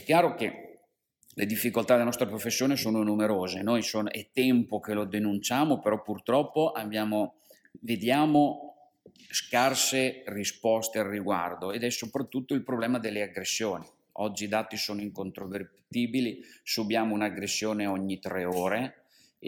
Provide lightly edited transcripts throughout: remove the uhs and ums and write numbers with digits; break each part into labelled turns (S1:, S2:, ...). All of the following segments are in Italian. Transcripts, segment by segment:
S1: chiaro che le difficoltà della nostra professione sono numerose, è tempo che lo denunciamo, però purtroppo vediamo scarse risposte al riguardo, ed è soprattutto il problema delle aggressioni. Oggi i dati sono incontrovertibili, subiamo un'aggressione ogni 3 ore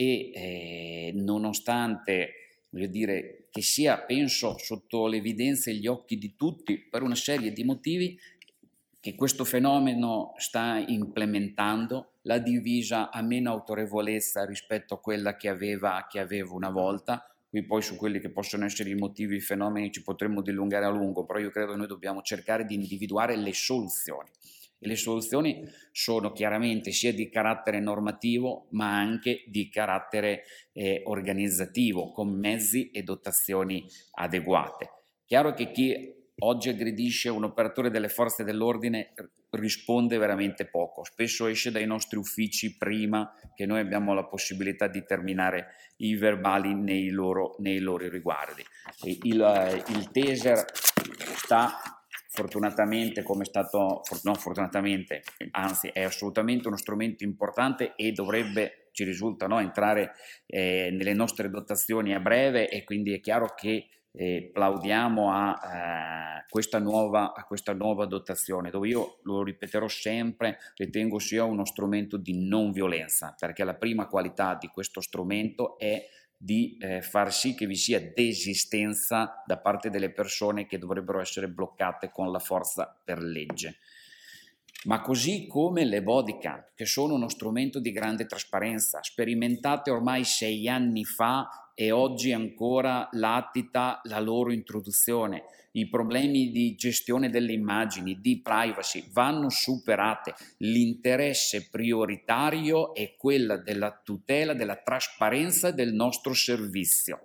S1: e nonostante, voglio dire, che sia, penso, sotto l'evidenza e gli occhi di tutti, per una serie di motivi, che questo fenomeno sta implementando, la divisa ha meno autorevolezza rispetto a quella che aveva una volta. Qui poi su quelli che possono essere i motivi, i fenomeni ci potremmo dilungare a lungo, però io credo che noi dobbiamo cercare di individuare le soluzioni. E le soluzioni sono chiaramente sia di carattere normativo ma anche di carattere organizzativo, con mezzi e dotazioni adeguate. Chiaro che chi oggi aggredisce un operatore delle forze dell'ordine risponde veramente poco, spesso esce dai nostri uffici prima che noi abbiamo la possibilità di terminare i verbali nei loro riguardi. Il taser sta fortunatamente, come è stato, no fortunatamente, anzi è assolutamente uno strumento importante e dovrebbe, ci risulta, entrare nelle nostre dotazioni a breve, e quindi è chiaro che plaudiamo a questa nuova dotazione, dove io lo ripeterò sempre, ritengo sia uno strumento di non violenza, perché la prima qualità di questo strumento è di far sì che vi sia desistenza da parte delle persone che dovrebbero essere bloccate con la forza per legge. Ma così come le bodycam, che sono uno strumento di grande trasparenza, sperimentate ormai 6 anni fa e oggi ancora latita la loro introduzione. I problemi di gestione delle immagini, di privacy vanno superate. L'interesse prioritario è quella della tutela, della trasparenza del nostro servizio.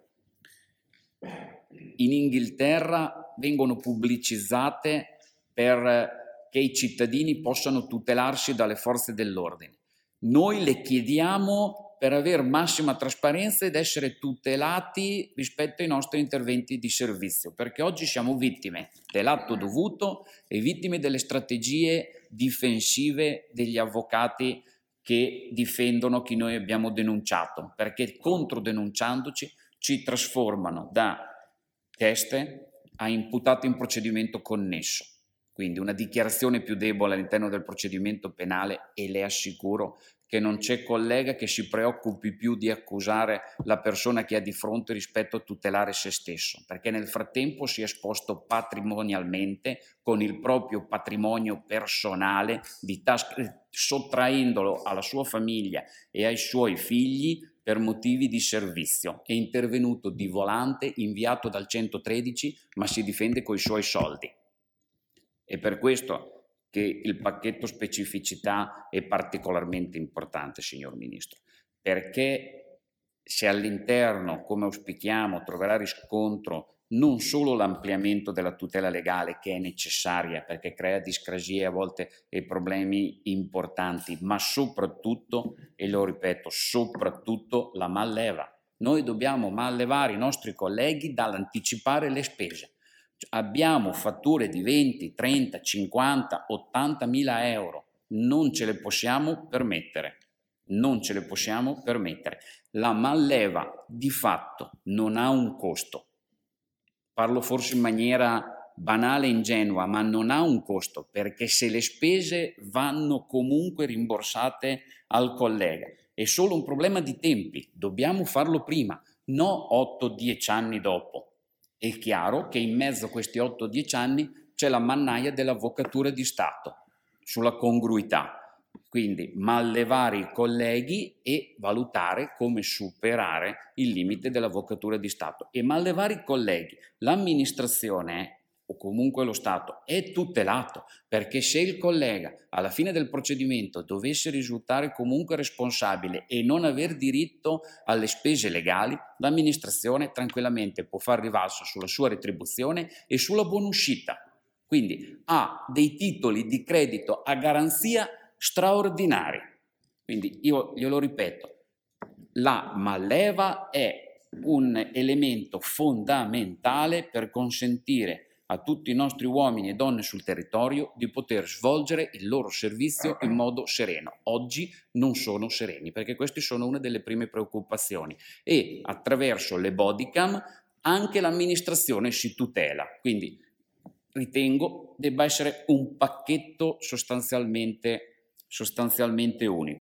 S1: In Inghilterra vengono pubblicizzate per che i cittadini possano tutelarsi dalle forze dell'ordine. Noi le chiediamo per avere massima trasparenza ed essere tutelati rispetto ai nostri interventi di servizio, perché oggi siamo vittime dell'atto dovuto e vittime delle strategie difensive degli avvocati che difendono chi noi abbiamo denunciato, perché controdenunciandoci ci trasformano da teste a imputati in procedimento connesso. Quindi una dichiarazione più debole all'interno del procedimento penale, e le assicuro che non c'è collega che si preoccupi più di accusare la persona che ha di fronte rispetto a tutelare se stesso, perché nel frattempo si è esposto patrimonialmente con il proprio patrimonio personale, sottraendolo alla sua famiglia e ai suoi figli per motivi di servizio. È intervenuto di volante, inviato dal 113, ma si difende coi suoi soldi. È per questo che il pacchetto specificità è particolarmente importante, signor Ministro, perché se all'interno, come auspichiamo, troverà riscontro non solo l'ampliamento della tutela legale, che è necessaria perché crea discrasie a volte e problemi importanti, ma soprattutto, e lo ripeto, soprattutto la malleva. Noi dobbiamo mallevare i nostri colleghi dall'anticipare le spese. Abbiamo fatture di 20, 30, 50, 80 mila euro, non ce le possiamo permettere, La malleva di fatto non ha un costo, parlo forse in maniera banale e ingenua, ma non ha un costo, perché se le spese vanno comunque rimborsate al collega, è solo un problema di tempi, dobbiamo farlo prima, no 8-10 anni dopo. È chiaro che in mezzo a questi 8-10 anni c'è la mannaia dell'Avvocatura di Stato sulla congruità, quindi mallevare i colleghi e valutare come superare il limite dell'Avvocatura di Stato. E mallevare i colleghi, l'amministrazione o comunque lo Stato è tutelato, perché se il collega alla fine del procedimento dovesse risultare comunque responsabile e non aver diritto alle spese legali, l'amministrazione tranquillamente può far rivalso sulla sua retribuzione e sulla buonuscita. Quindi ha dei titoli di credito a garanzia straordinari. Quindi io glielo ripeto, la malleva è un elemento fondamentale per consentire a tutti i nostri uomini e donne sul territorio di poter svolgere il loro servizio in modo sereno. Oggi non sono sereni, perché queste sono una delle prime preoccupazioni, e attraverso le bodycam anche l'amministrazione si tutela. Quindi ritengo debba essere un pacchetto sostanzialmente unico.